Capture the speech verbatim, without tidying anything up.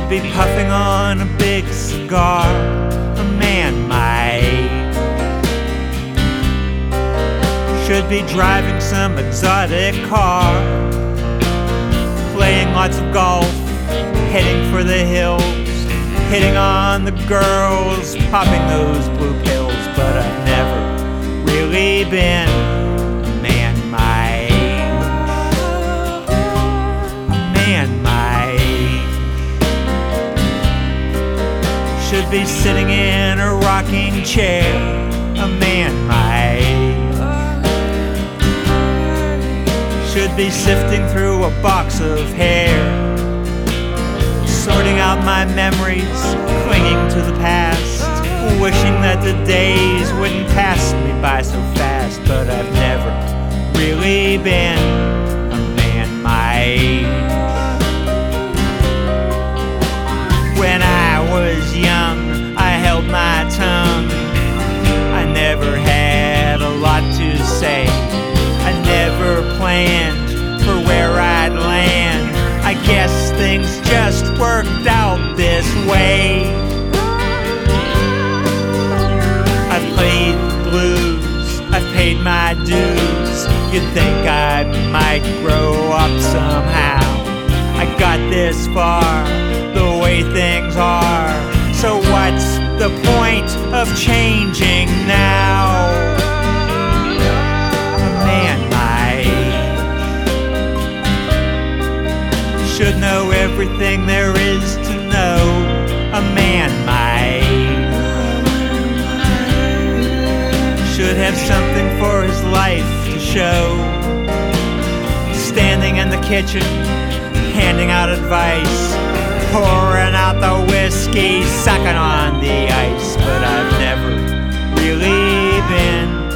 Should be puffing on a big cigar, a man my age. Should be driving some exotic car, playing lots of golf, heading for the hills, hitting on the girls, popping those blue pills. But I've never really been a man my age. A man my age should be sitting in a rocking chair, a man my age should be sifting through a box of hair, sorting out my memories, clinging to the past, wishing that the days wouldn't pass me by so fast. But I've never really been a man my age. When I was young, I held my tongue. I never had a lot to say. I never planned for where I'd land. I guess things just worked out this way. I've played blues, I've paid my dues. You'd think I might grow up somehow. I got this far the way things are, so what's the point of changing now? A man my age should know everything there is to know. A man my age should have something for his life to show. Standing in the kitchen, handing out advice, pouring out the whiskey, sucking on the ice. But I've never really been